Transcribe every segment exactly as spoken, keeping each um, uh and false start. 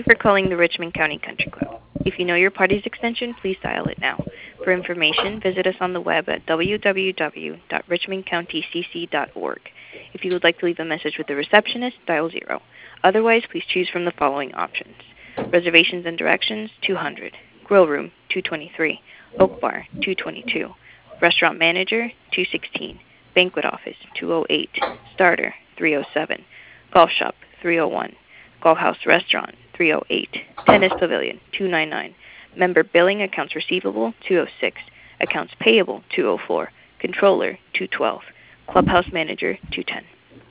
for calling the Richmond County Country Club. If you know your party's extension, please dial it now. For information, visit us on the web at w w w dot richmond county c c dot org. If you would like to leave a message with the receptionist, dial zero. Otherwise, please choose from the following options. Reservations and directions, two hundred. Grill room, two twenty-three. Oak Bar, two twenty-two. Restaurant manager, two sixteen. Banquet office, two oh eight. Starter, three oh seven. Golf shop, three oh one. Golf house restaurant, three oh eight. Tennis pavilion, two ninety-nine. Member billing accounts receivable, two oh six. Accounts payable, two oh four. Controller, two twelve. Clubhouse manager, two ten.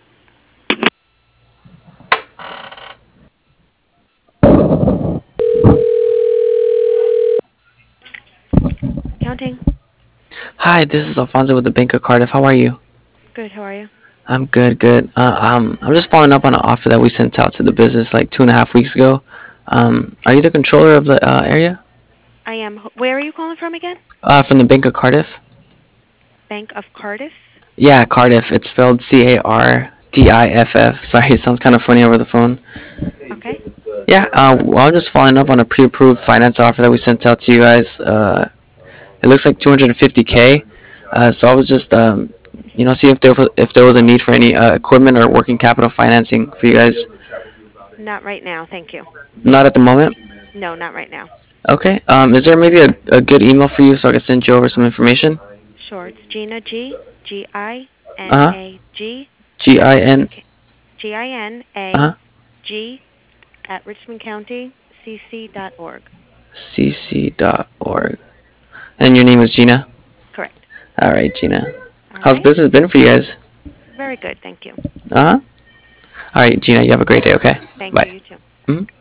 Counting. Hi, this is Alfonso with the Bank of Cardiff. How are you? Good, how are you? I'm good, good. Uh, um, I'm just following up on an offer that we sent out to the business like two and a half weeks ago. Um, are you the controller of the uh, area? I am. Where are you calling from again? Uh, from the Bank of Cardiff? Bank of Cardiff? Yeah, Cardiff. It's spelled C A R D I F F. Sorry, it sounds kind of funny over the phone. Okay. Yeah, uh, well, I'm just following up on a pre-approved finance offer that we sent out to you guys. Uh, it looks like two hundred fifty K. Uh, so I was just, um, you know, see if there was, if there was a need for any uh, equipment or working capital financing for you guys. Not right now, thank you. Not at the moment? No, not right now. Okay. Um, is there maybe a, a good email for you so I can send you over some information? Sure, it's Gina G, G I N Uh-huh. A G, G I N. G I N A Uh-huh. G at richmond county c c dot org. C C dot org. And your name is Gina? Correct. All right, Gina. All How's right. business been for you guys? Very good, thank you. Uh-huh. All right, Gina, you have a great day, okay? Thank Bye. you, you too. Mm-hmm.